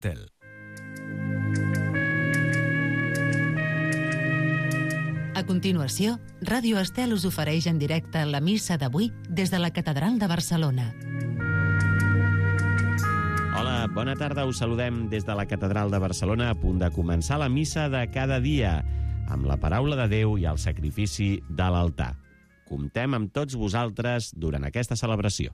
A continuació, Ràdio Estel us ofereix en directe la missa d'avui des de la Catedral de Barcelona. Hola, bona tarda. Us saludem des de la Catedral de Barcelona, a punt de començar la missa de cada dia, amb la paraula de Déu i el sacrifici de l'altar. Comptem amb tots vosaltres durant aquesta celebració.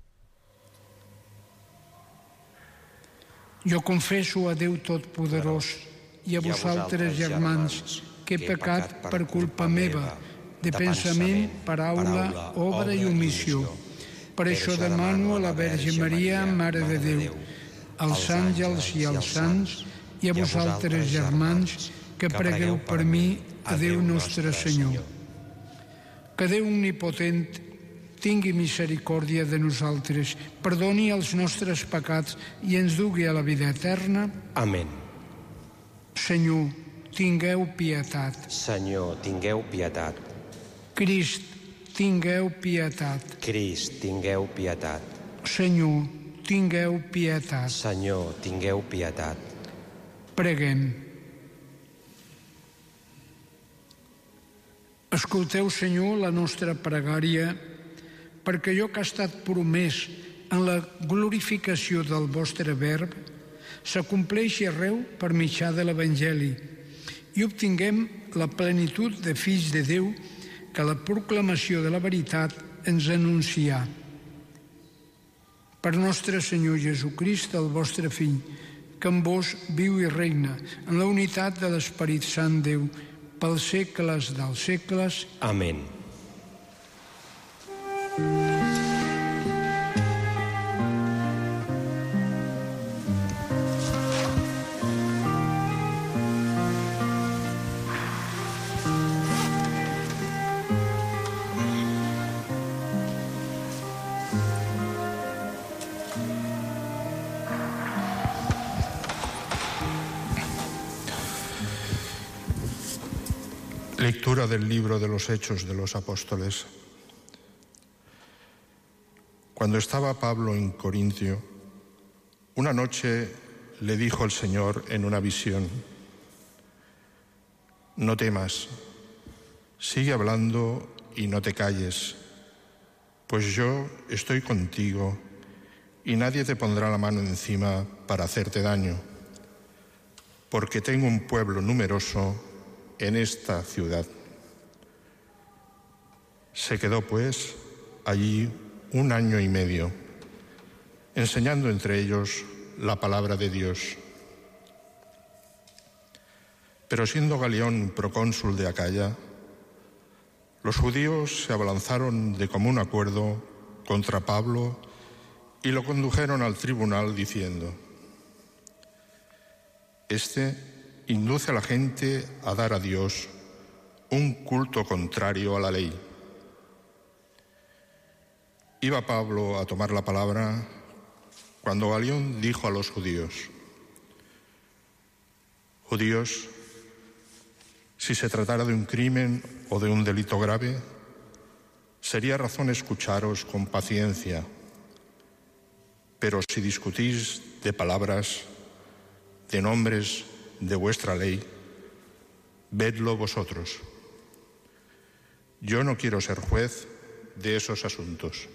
Jo confesso a Déu Totpoderós i a vosaltres, germans, que he pecat per culpa meva, de pensament, paraula, obra i omissió. Per això demano a la Verge Maria, Mare de Déu, als àngels i als sants, i a vosaltres, germans, que pregueu per mi a Déu nostre Senyor. Que Déu omnipotent tingui misericòrdia de nosaltres, perdoni els nostres pecats i ens dugui a la vida eterna. Amén. Senyor, tingueu pietat. Senyor, tingueu pietat. Crist, tingueu pietat. Crist, tingueu pietat. Senyor, tingueu pietat. Senyor, tingueu pietat. Preguem. Escolteu, Senyor, la nostra pregària, perquè allò que ha estat promès en la glorificació del vostre verb s'acompleixi arreu per mitjà de l'Evangeli i obtinguem la plenitud de fills de Déu que la proclamació de la veritat ens anuncia. Per nostre Senyor Jesucrist, el vostre Fill, que amb vos viu i regna en la unitat de l'Esperit Sant Déu, pels segles dels segles. Amén. Lectura del libro de los Hechos de los Apóstoles. Cuando estaba Pablo en Corintio, una noche le dijo el Señor en una visión: no temas, sigue hablando y no te calles, pues yo estoy contigo y nadie te pondrá la mano encima para hacerte daño, porque tengo un pueblo numeroso en esta ciudad. Se quedó pues allí 1 año y medio, enseñando entre ellos la palabra de Dios. Pero siendo Galión procónsul de Acaya, los judíos se abalanzaron de común acuerdo contra Pablo y lo condujeron al tribunal diciendo: Este induce a la gente a dar a Dios un culto contrario a la ley. Iba Pablo a tomar la palabra cuando Galión dijo a los judíos: Judíos, si se tratara de un crimen o de un delito grave, sería razón escucharos con paciencia, pero si discutís de palabras, de nombres de vuestra ley, vedlo vosotros. Yo no quiero ser juez de esos asuntos.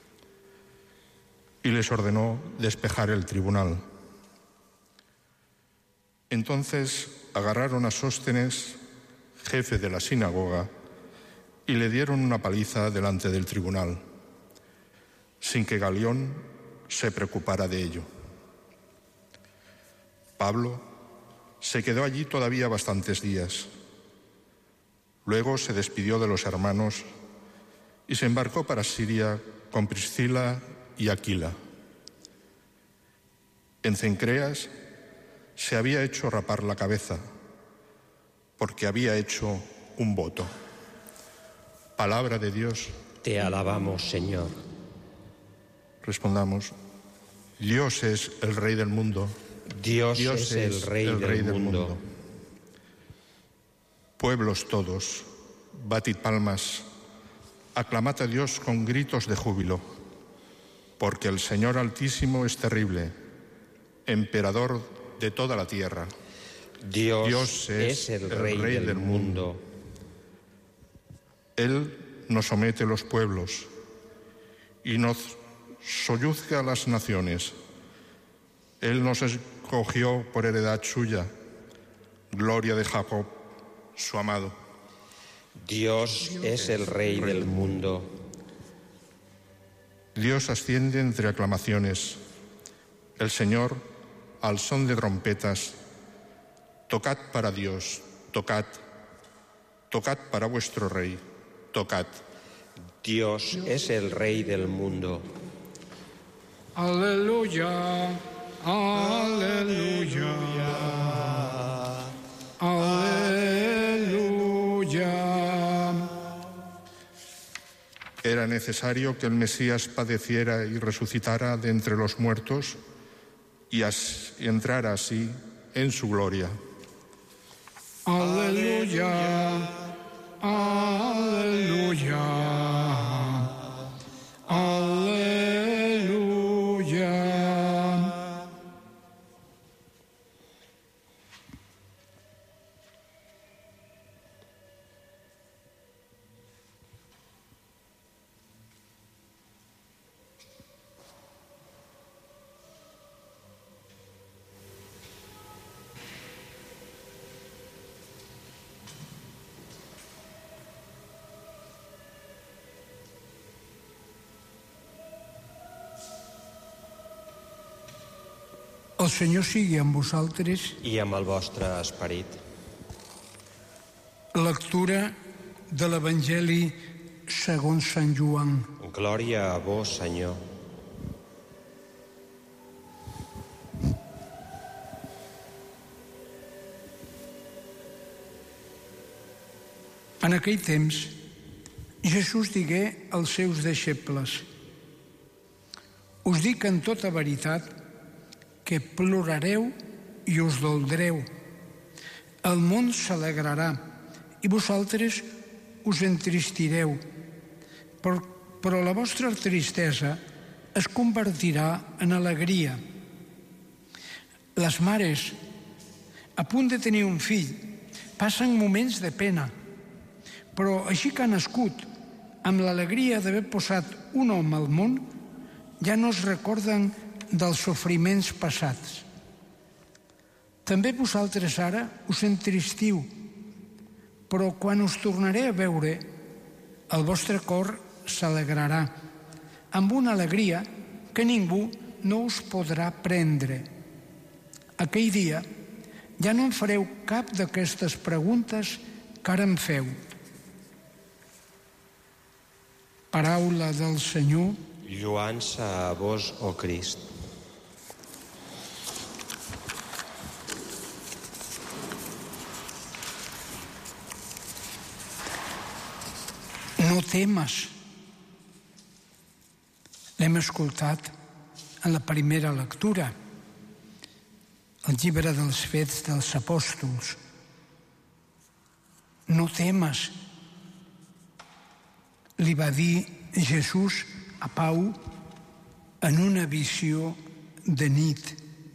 Y les ordenó despejar el tribunal. Entonces agarraron a Sóstenes, jefe de la sinagoga, y le dieron una paliza delante del tribunal, sin que Galión se preocupara de ello. Pablo se quedó allí todavía bastantes días. Luego se despidió de los hermanos y se embarcó para Siria con Priscila y Aquila. En Cencreas se había hecho rapar la cabeza porque había hecho un voto. Palabra de Dios. Te alabamos, Señor. Respondamos: Dios es el Rey del mundo. Dios es el Rey del mundo. Pueblos todos, batid palmas, aclamad a Dios con gritos de júbilo, porque el Señor Altísimo es terrible, emperador de toda la tierra. Dios es el Rey del mundo. Él nos somete los pueblos y nos soyuzga a las naciones. Él nos escogió por heredad suya, gloria de Jacob, su amado. Dios es el Rey del mundo. Dios asciende entre aclamaciones. El Señor, al son de trompetas, tocad para Dios, tocad, tocad para vuestro Rey, tocad. Dios es el Rey del mundo. Aleluya, aleluya, aleluya. Era necesario que el Mesías padeciera y resucitara de entre los muertos y entrara así en su gloria. Aleluya, aleluya, aleluya. El Senyor sigui amb vosaltres. I amb el vostre esperit. Lectura de l'Evangeli segons Sant Joan. Glòria a vos, Senyor. En aquell temps, Jesús digué als seus deixebles: us dic en tota veritat que plorareu i us doldreu. El món s'alegrarà i vosaltres us entristireu, però la vostra tristesa es convertirà en alegria. Les mares, a punt de tenir un fill, passen moments de pena, però així que ha nascut, amb l'alegria d'haver posat un home al món, ja no es recorden dels sofriments passats. També vosaltres ara us entristiu, però quan us tornaré a veure, el vostre cor s'alegrarà, amb una alegria que ningú no us podrà prendre. Aquell dia ja no em fareu cap d'aquestes preguntes que ara em feu. Paraula del Senyor. Lloança a vos, ó Crist. No temes. L'hem escoltat en la primera lectura, el llibre dels Fets dels Apòstols. No temes, li va dir Jesús a Pau en una visió de nit.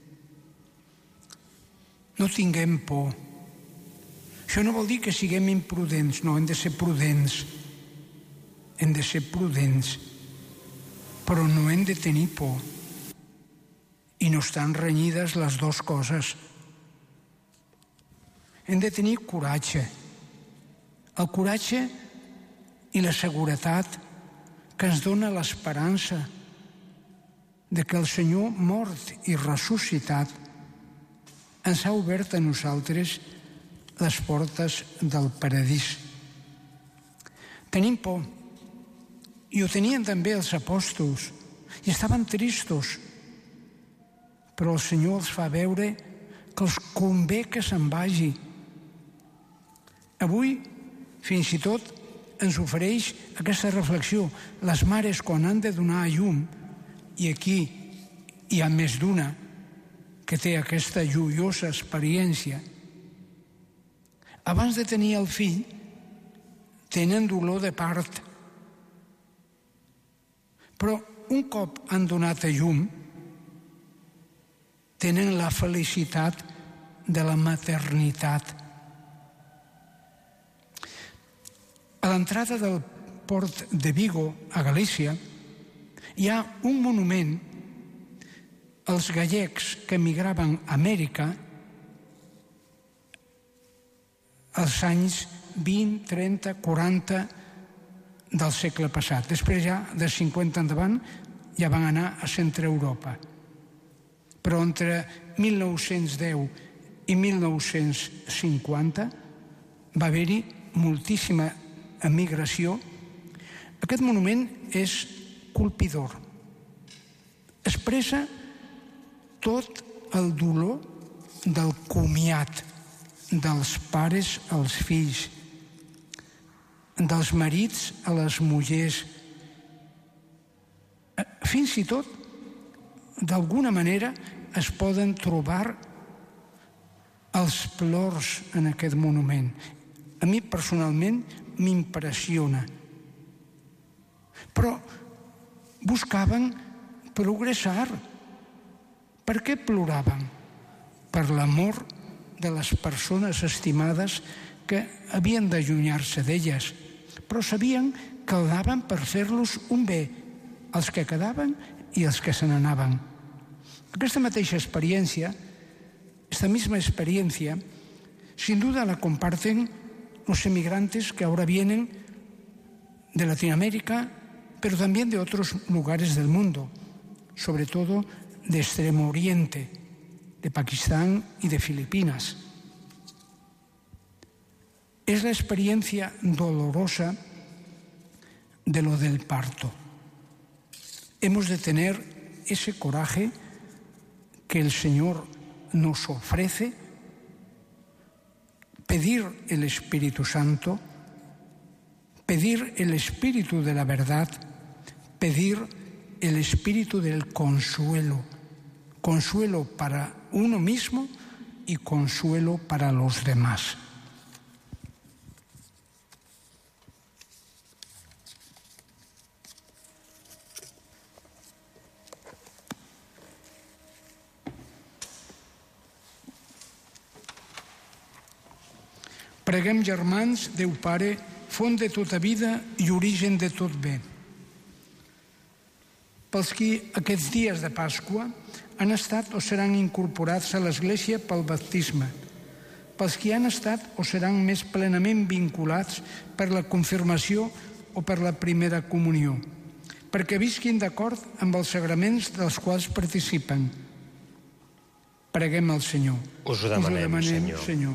No tinguem por. Això no vol dir que siguem imprudents, no, hem de ser prudents. Hem de ser prudents, però no hem de tenir por. I no estan renyides les dues coses. Hem de tenir coratge. El coratge i la seguretat que ens dona l'esperança de que el Senyor mort i ressuscitat ens ha obert a nosaltres les portes del paradís. Tenim por. I ho tenien també els apòstols, i estaven tristos. Però el Senyor els fa veure que els convé que se'n vagi. Avui, fins i tot, ens ofereix aquesta reflexió. Les mares, quan han de donar a llum, i aquí hi ha més d'una que té aquesta joiosa experiència, abans de tenir el fill, tenen dolor de part. Però un cop han donat a llum, tenen la felicitat de la maternitat. A l'entrada del port de Vigo, a Galícia, hi ha un monument als gallecs que emigraven a Amèrica als anys 20, 30, 40 del segle passat. Després ja, de 50 endavant, ja van anar a Centre Europa. Però entre 1910 i 1950 va haver-hi moltíssima emigració. Aquest monument és colpidor. Expressa tot el dolor del comiat dels pares als fills, dels marits a les mullers. Fins i tot, d'alguna manera, es poden trobar els plors en aquest monument. A mi, personalment, m'impressiona. Però buscaven progressar. Per què ploraven? Per l'amor de les persones estimades que havien d'allunyar-se d'elles, però sabien que el daven per fer-los un bé, els que quedaven i els que se n'anaven. Aquesta mateixa experiencia, esta misma experiencia, sin duda la comparten los emigrantes que ahora vienen de Latinoamérica, pero también de otros lugares del mundo, sobre todo de Extremo Oriente, de Pakistán y de Filipinas. Es la experiencia dolorosa de lo del parto. Hemos de tener ese coraje que el Señor nos ofrece, pedir el Espíritu Santo, pedir el Espíritu de la verdad, pedir el Espíritu del consuelo, consuelo para uno mismo y consuelo para los demás. Preguem, germans, Déu Pare, font de tota vida i origen de tot bé. Pels qui aquests dies de Pasqua han estat o seran incorporats a l'Església pel baptisme, pels qui han estat o seran més plenament vinculats per la confirmació o per la primera comunió, perquè visquin d'acord amb els sagraments dels quals participen. Preguem al Senyor. Us ho demanem, Senyor.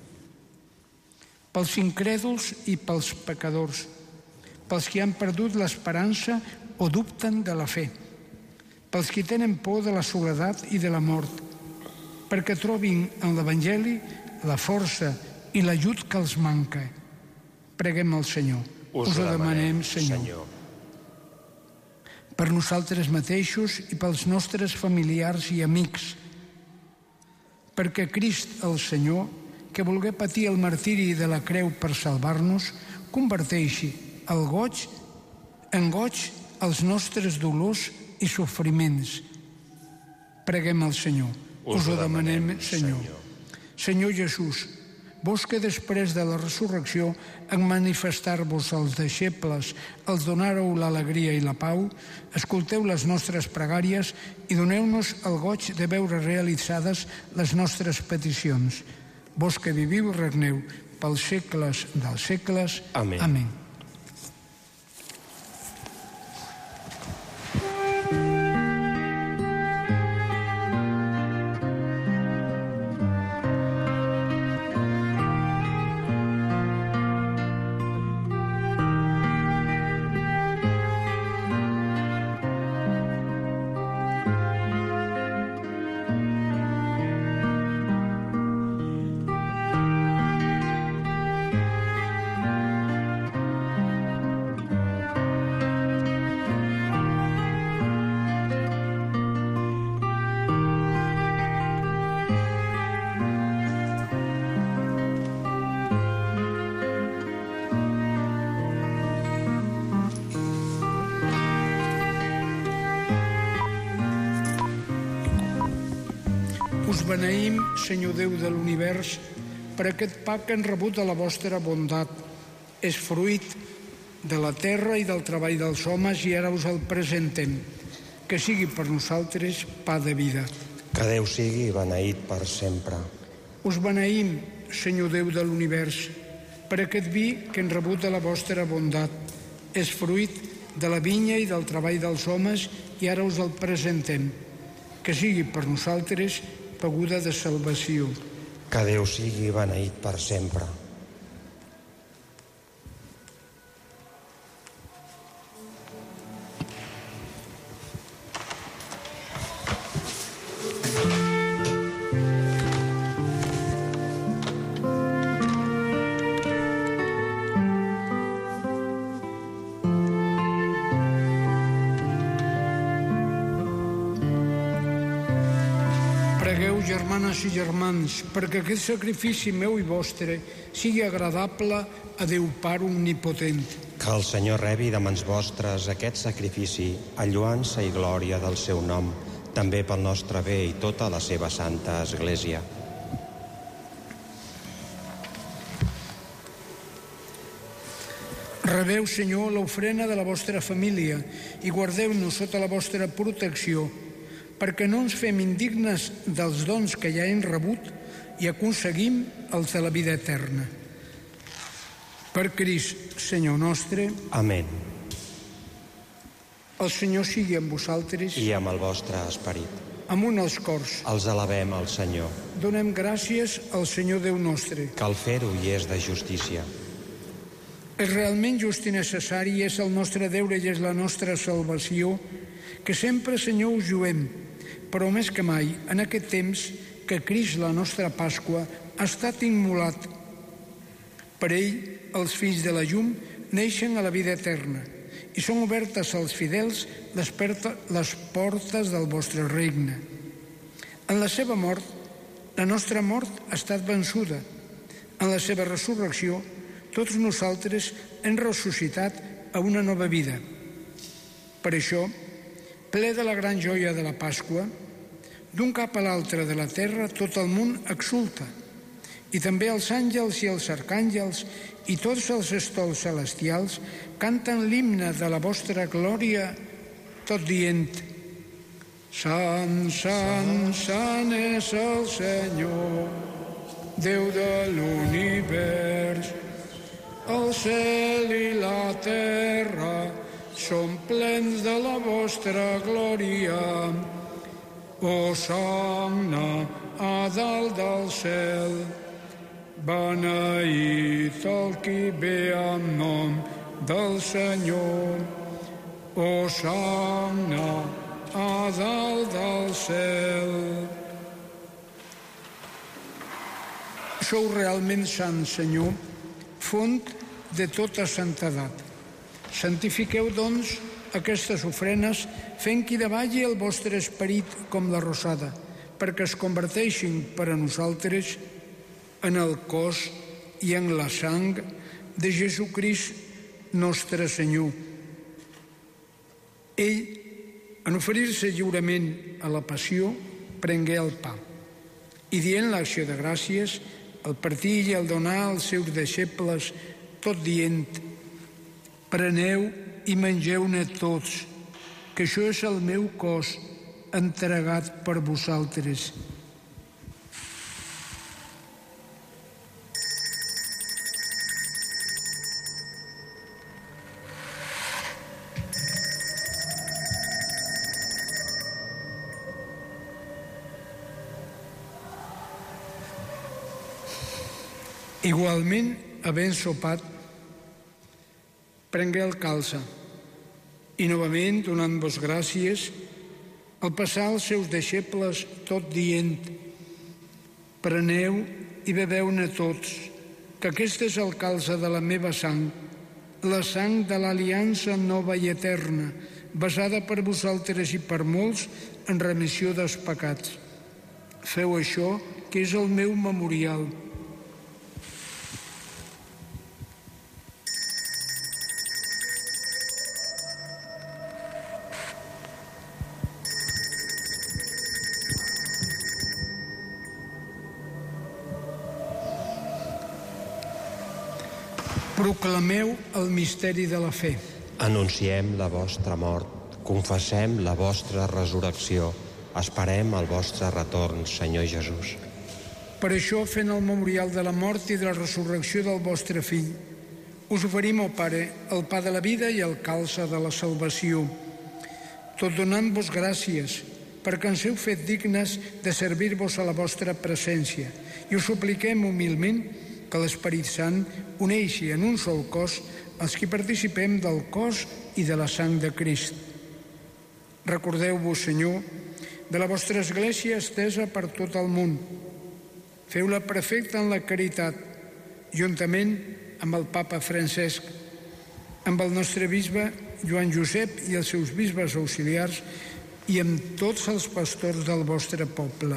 Pels incrèduls i pels pecadors, pels qui han perdut l'esperança o dubten de la fe, pels qui tenen por de la soledat i de la mort, perquè trobin en l'Evangeli la força i l'ajut que els manca. Preguem al Senyor. Us ho demanem, Senyor. Per nosaltres mateixos i pels nostres familiars i amics, perquè Crist el Senyor, que volgué patir el martiri de la creu per salvar-nos, converteixi el goig en goig els nostres dolors i sofriments. Preguem al Senyor. Us ho demanem, Senyor. Senyor Jesús, vos que després de la resurrecció en manifestar-vos als deixebles, els donàreu l'alegria i la pau, escolteu les nostres pregàries i doneu-nos el goig de veure realitzades les nostres peticions. Vos que viviu i regneu pels segles dels segles. Amén. Amén. beneïm, Senyor Déu de l'univers, per aquest pa que hem rebut de la vostra bondat. És fruit de la terra i del treball dels homes i ara us el presentem. Que sigui per nosaltres pa de vida. Que Déu sigui beneït per sempre. Us beneïm, Senyor Déu de l'univers, per aquest vi que hem rebut de la vostra bondat. És fruit de la vinya i del treball dels homes i ara us el presentem. Que sigui per nosaltres beguda de salvació. Que Déu sigui beneït per sempre. Pregueu, germanes i germans, perquè aquest sacrifici meu i vostre sigui agradable a Déu Pare Omnipotent. Que el Senyor rebi de mans vostres aquest sacrifici a lloança i glòria del seu nom, també pel nostre bé i tota la seva santa Església. Rebeu, Senyor, l'ofrena de la vostra família i guardeu-nos sota la vostra protecció, perquè no ens fem indignes dels dons que ja hem rebut i aconseguim els de la vida eterna. Per Crist, Senyor nostre. Amén. El Senyor sigui amb vosaltres. I amb el vostre esperit. Amunt els cors. Els alabem al Senyor. Donem gràcies al Senyor Déu nostre. Cal fer-ho i és de justícia. És realment just i necessari, és el nostre deure i és la nostra salvació, que sempre, Senyor, us juem, però més que mai, en aquest temps que Crist, la nostra Pasqua, ha estat immolat. Per ell, els fills de la llum neixen a la vida eterna i són obertes als fidels les portes del vostre regne. En la seva mort, la nostra mort ha estat vençuda. En la seva resurrecció, tots nosaltres hem ressuscitat a una nova vida. Per això, ple de la gran joia de la Pasqua, d'un cap a l'altre de la terra tot el món exulta, i també els àngels i els arcàngels i tots els estols celestials canten l'himne de la vostra glòria, tot dient: Sant, sant, sant és el Senyor, Déu de l'univers. El cel i la terra són plens de la vostra glòria. Hosanna a dalt del cel, beneït el qui ve en nom del Senyor. Hosanna a dalt del cel. Sou realment sant, Senyor, font de tota santedat. Santifiqueu, doncs, aquestes ofrenes, fent que davalli el vostre esperit com la rosada, perquè es converteixin per a nosaltres en el cos i en la sang de Jesucrist, nostre Senyor. Ell, en oferir-se lliurement a la passió, prengué el pa i, dient l'acció de gràcies, el partir i el donar als seus deixebles, tot dient: preneu i mengeu-ne tots, que això és el meu cos entregat per vosaltres. Igualment, havent sopat, prengué el calze i, novament, donant-vos gràcies, al passar als seus deixebles, tot dient: preneu i beveu-ne tots, que aquest és el calze de la meva sang, la sang de l'aliança nova i eterna, basada per vosaltres i per molts en remissió dels pecats. Feu això, que és el meu memorial. Proclameu el misteri de la fe. Anunciem la vostra mort, confessem la vostra resurrecció, esperem el vostre retorn, Senyor Jesús. Per això, fent el memorial de la mort i de la resurrecció del vostre fill, us oferim, ó Pare, el pa de la vida i el calze de la salvació, tot donant-vos gràcies, perquè ens heu fet dignes de servir-vos a la vostra presència, i us supliquem humilment que l'Esperit Sant uneixi en un sol cos els que participem del cos i de la sang de Crist. Recordeu-vos, Senyor, de la vostra Església estesa per tot el món. Feu-la perfecta en la caritat, juntament amb el Papa Francesc, amb el nostre bisbe Joan Josep i els seus bisbes auxiliars i amb tots els pastors del vostre poble.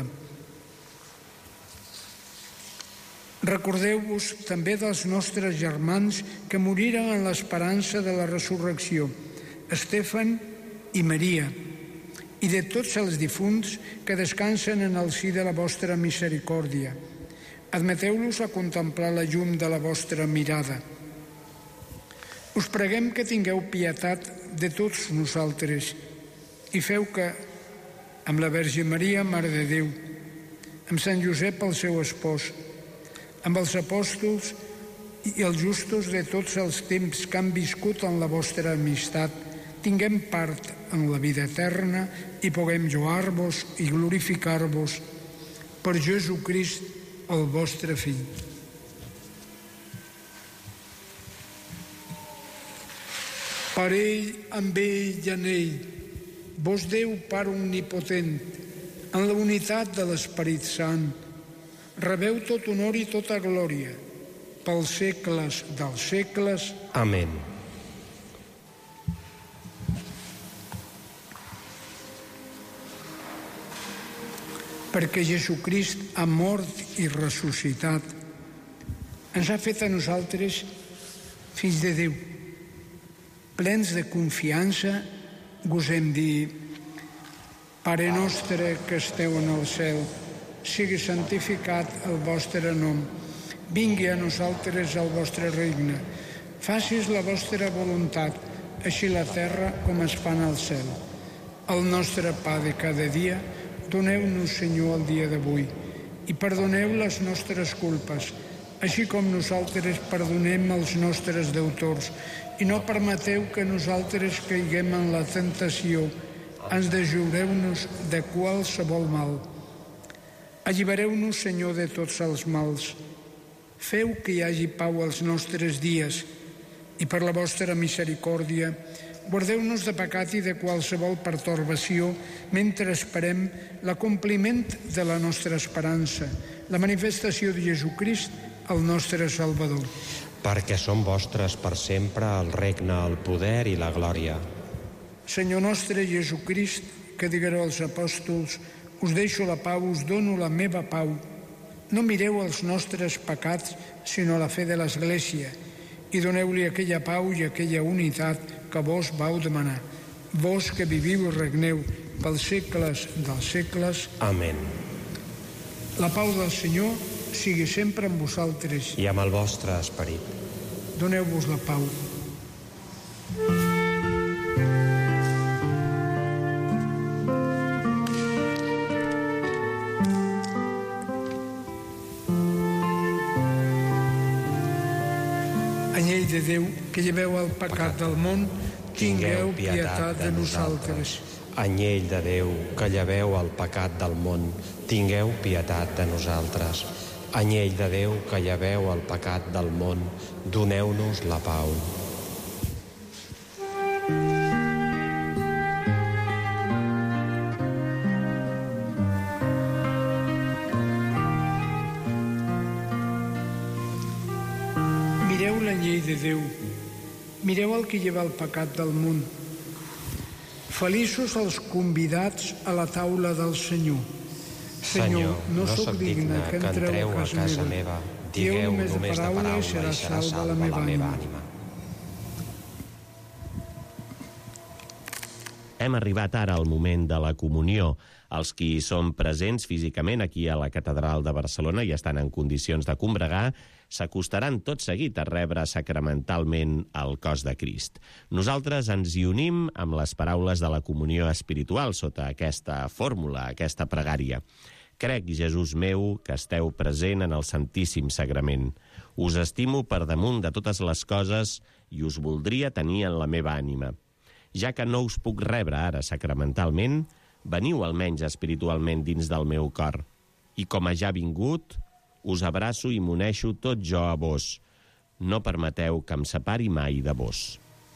Recordeu-vos també dels nostres germans que moriren en l'esperança de la resurrecció, Estefan i Maria, i de tots els difunts que descansen en el si de la vostra misericòrdia. Admeteu-los a contemplar la llum de la vostra mirada. Us preguem que tingueu pietat de tots nosaltres i feu que, amb la Verge Maria, Mare de Déu, amb Sant Josep, el seu espòs, amb els apòstols i els justos de tots els temps que han viscut en la vostra amistat, tinguem part en la vida eterna i puguem lloar-vos i glorificar-vos per Jesucrist, el vostre Fill. Per ell, amb ell i en ell, vos Déu, Pare omnipotent, en la unitat de l'Esperit Sant, rebeu tot honor i tota glòria, pels segles dels segles. Amén. Perquè Jesucrist ha mort i ressuscitat, ens ha fet a nosaltres fills de Déu. Plens de confiança, gosem dir: Pare nostre que esteu en el cel, sigui santificat el vostre nom. Vingui a nosaltres el vostre regne. Facis la vostra voluntat, així la terra com es fa en el cel. El nostre pa de cada dia, doneu-nos, Senyor, el dia d'avui, i perdoneu les nostres culpes, així com nosaltres perdonem els nostres deutors, i no permeteu que nosaltres caiguem en la tentació, ens deslliureu-nos de qualsevol mal. Allibereu-nos, Senyor, de tots els mals. Feu que hi hagi pau als nostres dies, i per la vostra misericòrdia, guardeu-nos de pecat i de qualsevol pertorbació mentre esperem l'acompliment de la nostra esperança, la manifestació de Jesucrist, el nostre Salvador. Perquè són vostres per sempre el regne, el poder i la glòria. Senyor nostre Jesucrist, que diguereu als apòstols: us deixo la pau, us dono la meva pau. No mireu els nostres pecats, sinó la fe de l'Església, i doneu-li aquella pau i aquella unitat que vos vau demanar. Vos que viviu i regneu pels segles dels segles. Amén. La pau del Senyor sigui sempre amb vosaltres. I amb el vostre esperit. Doneu-vos la pau. Anyell de Déu, que lleveu el pecat del món, tingueu pietat de nosaltres. Anyell de Déu, que lleveu el pecat del món, tingueu pietat de nosaltres. Anyell de Déu, que lleveu el pecat del món, doneu-nos la pau. Mireu l'anyell de Déu, mireu el que lleva el pecat del món. Feliços els convidats a la taula del Senyor. Senyor, no sóc digne que entreu a casa meva. Digueu només de paraula i serà salva la meva ànima. Hem arribat ara al moment de la comunió. Els qui són presents físicament aquí a la Catedral de Barcelona i estan en condicions de combregar s'acostaran tot seguit a rebre sacramentalment el cos de Crist. Nosaltres ens hi unim amb les paraules de la comunió espiritual sota aquesta fórmula, aquesta pregària. Crec, Jesús meu, que esteu present en el Santíssim Sagrament. Us estimo per damunt de totes les coses i us voldria tenir en la meva ànima. Ja que no us puc rebre ara sacramentalment, veniu almenys espiritualment dins del meu cor. I com a ja vingut, us abraço i m'uneixo tot jo a vos. No permeteu que em separi mai de vos.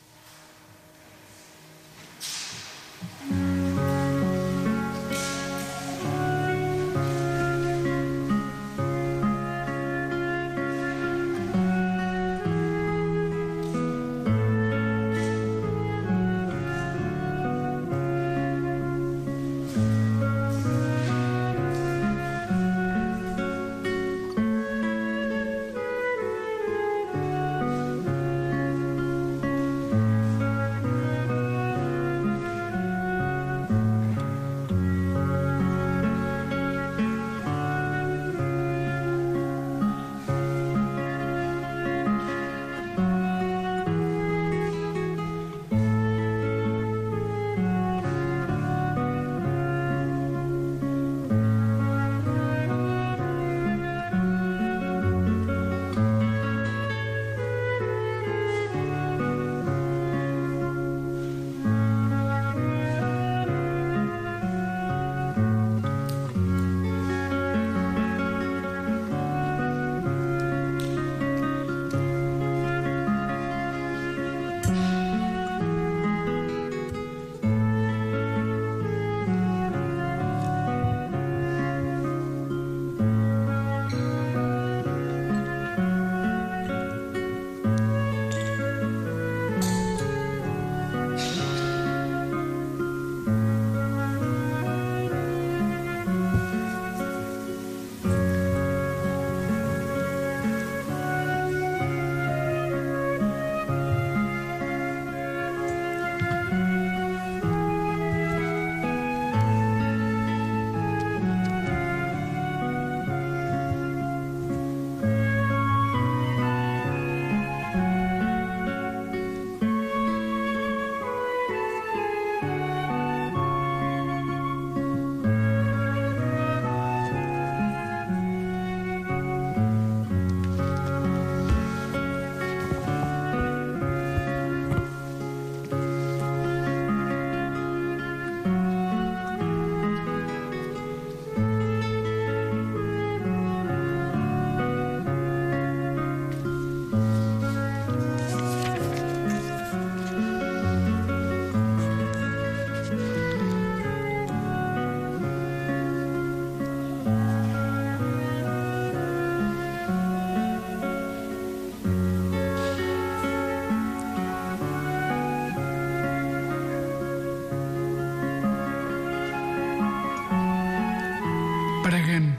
Preguem.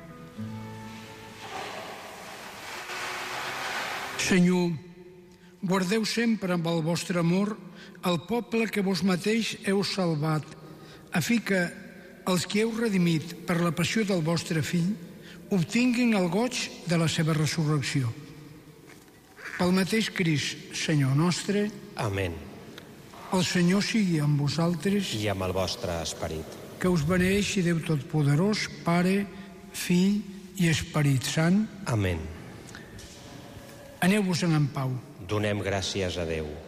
Senyor, guardeu sempre amb el vostre amor el poble que vos mateix heu salvat, a fi que els que heu redimit per la passió del vostre fill obtinguin el goig de la seva resurrecció. Pel mateix Crist, Senyor nostre. Amén. El Senyor sigui amb vosaltres. I amb el vostre esperit. Que us beneeixi Déu Totpoderós, Pare, Fill i Esperit Sant. Amén. Aneu-vos en pau. Donem gràcies a Déu.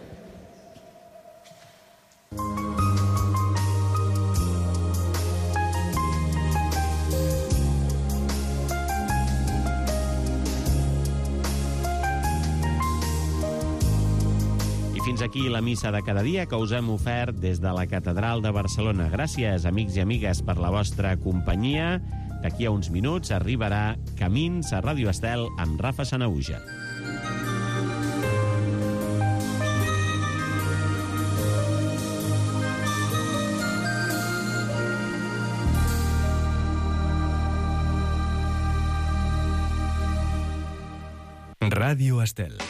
Fins aquí la missa de cada dia que us hem ofert des de la Catedral de Barcelona. Gràcies, amics i amigues, per la vostra companyia. D'aquí a uns minuts arribarà Camins a Ràdio Estel amb Rafa Sanahuja. Ràdio Estel.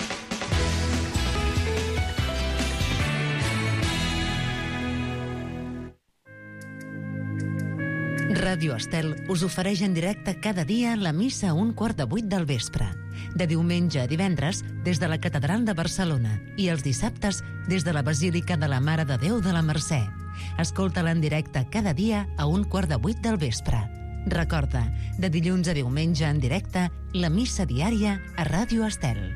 Ràdio Estel us ofereix en directe cada dia la missa a 7:15 del vespre. De diumenge a divendres des de la Catedral de Barcelona i els dissabtes des de la Basílica de la Mare de Déu de la Mercè. Escolta-la en directe cada dia a 7:15 del vespre. Recorda, de dilluns a diumenge en directe, la missa diària a Ràdio Estel.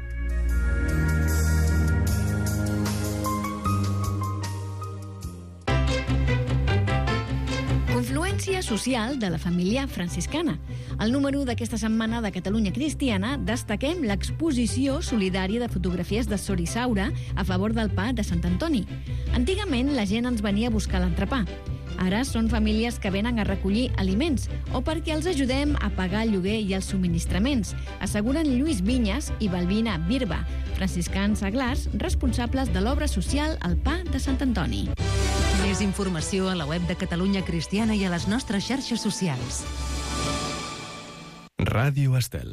Confluència social de la família franciscana. Al número d'aquesta setmana de Catalunya Cristiana destaquem l'exposició solidària de fotografies de Sor Isaura a favor del pa de Sant Antoni. Antigament la gent ens venia a buscar l'entrepà. Ara són famílies que venen a recollir aliments o perquè els ajudem a pagar el lloguer i els subministraments, asseguren Lluís Vinyes i Balbina Birba, franciscans seglars responsables de l'obra social al pa de Sant Antoni. Més informació a la web de Catalunya Cristiana i a les nostres xarxes socials. Ràdio Estel.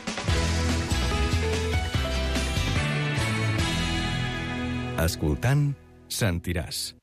Escoltant, sentiràs.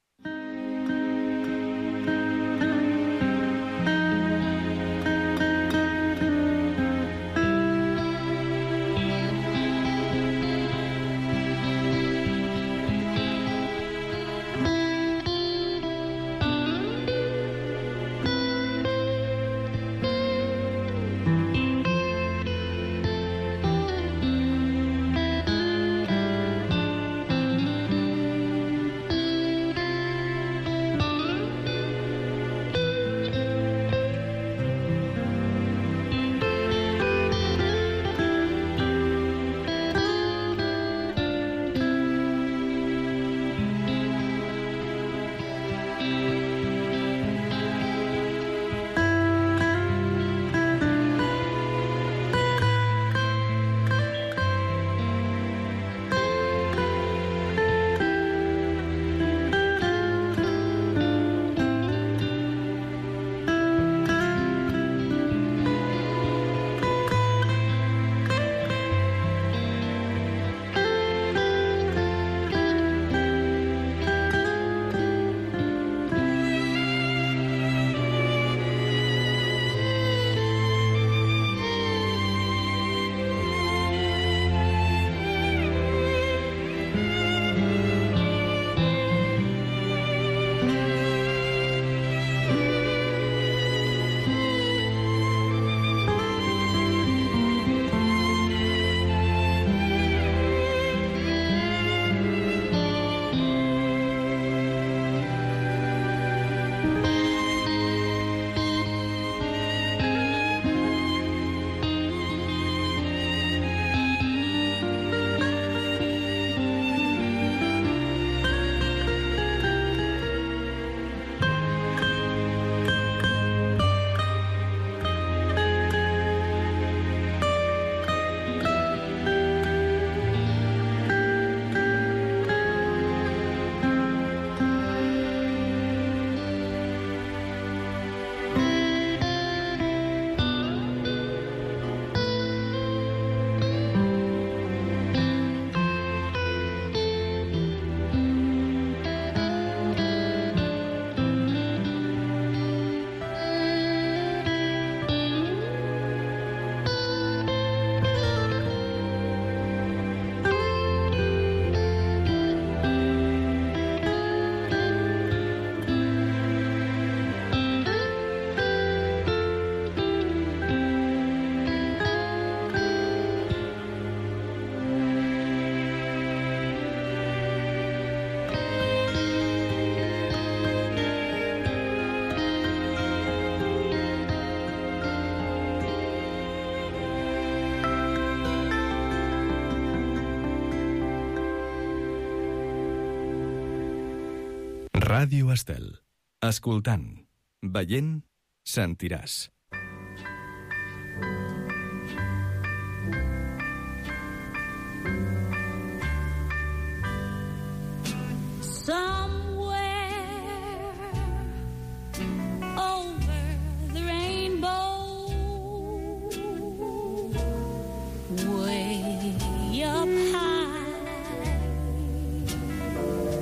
Ràdio Estel. Escoltant, veient, sentiràs.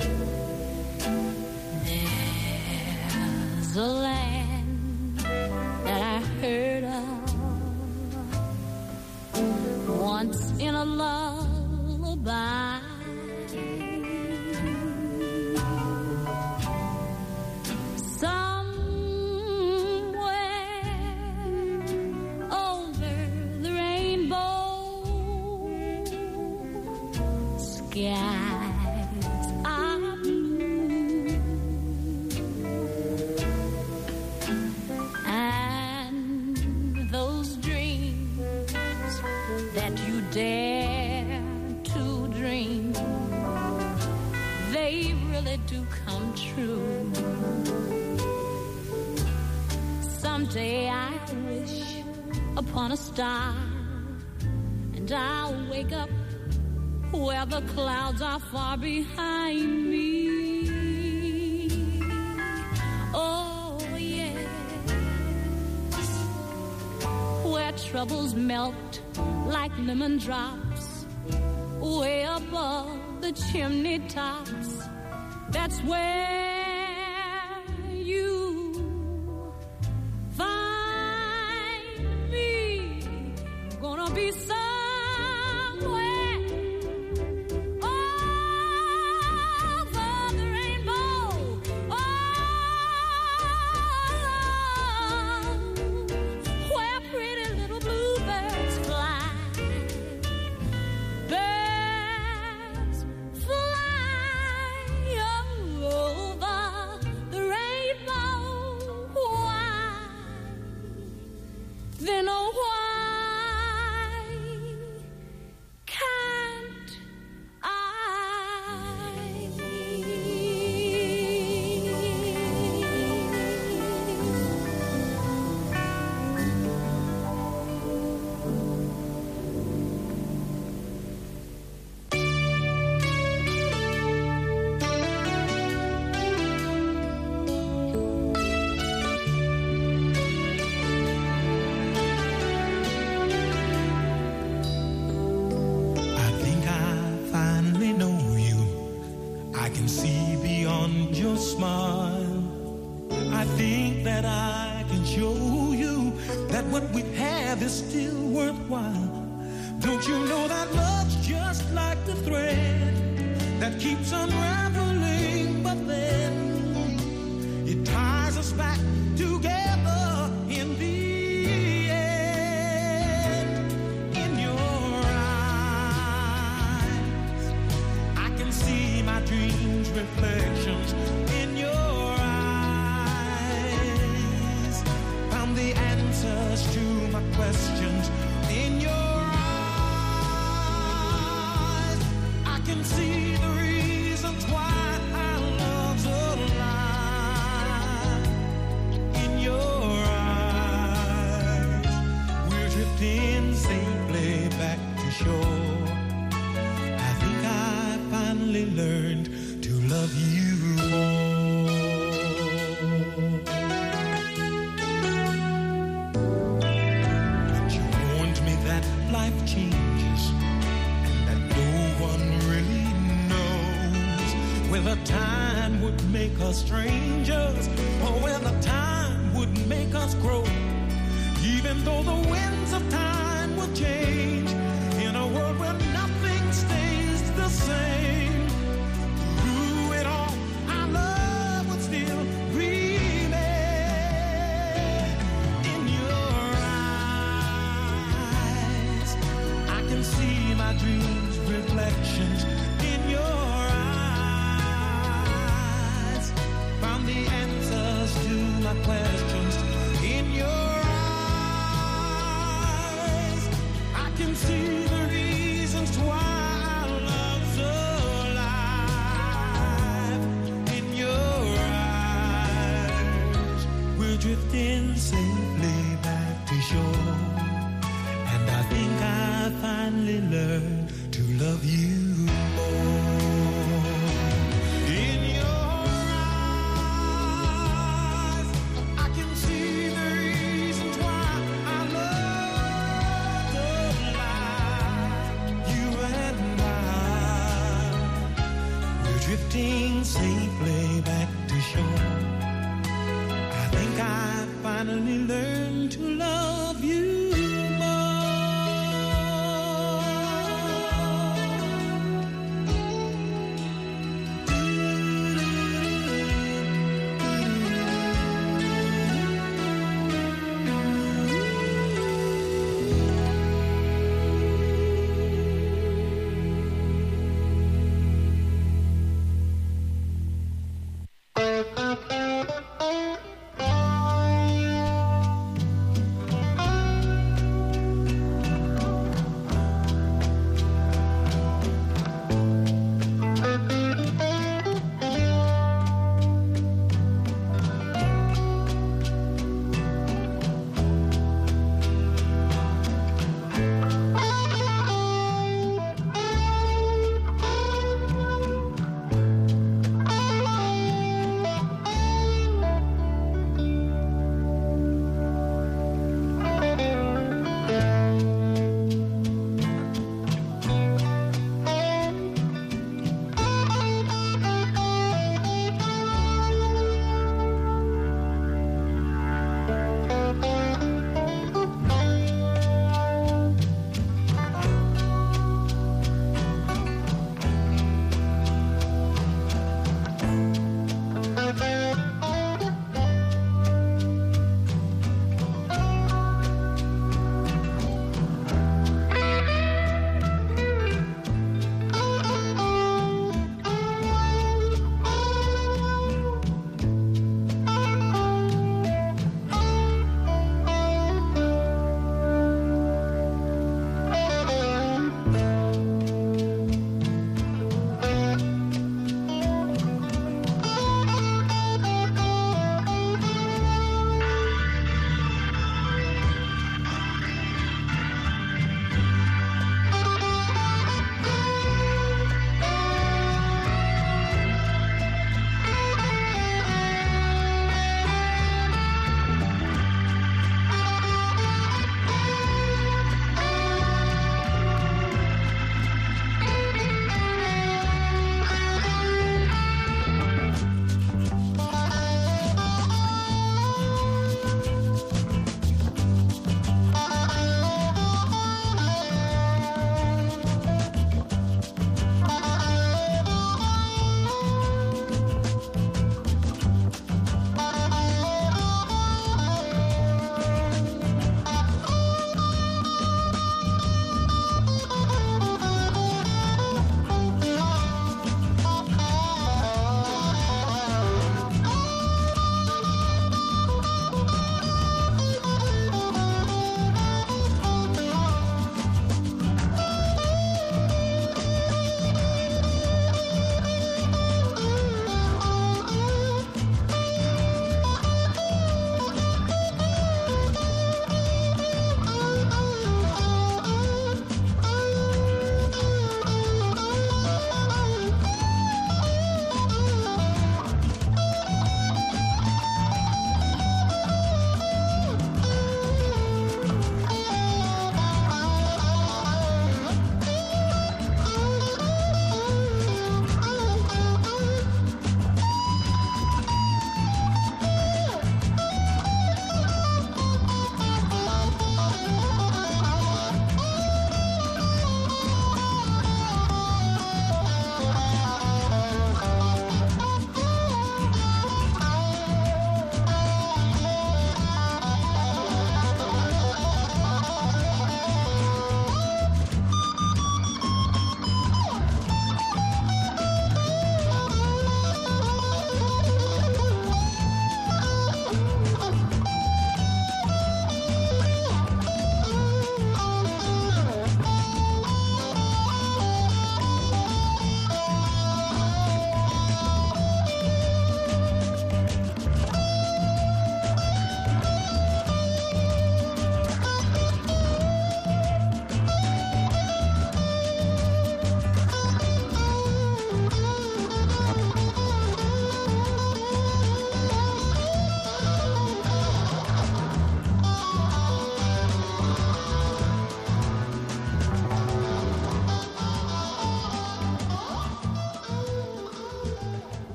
The land once in a lullaby. Skies are blue, and those dreams that you dare to dream, they really do come true. Someday I wish upon a star, and I'll wake up where the clouds are far behind me. Oh, yes, where troubles melt like lemon drops way above the chimney tops. That's where you find me. Gonna be drifting safely back to shore, and I think I finally learned to love you.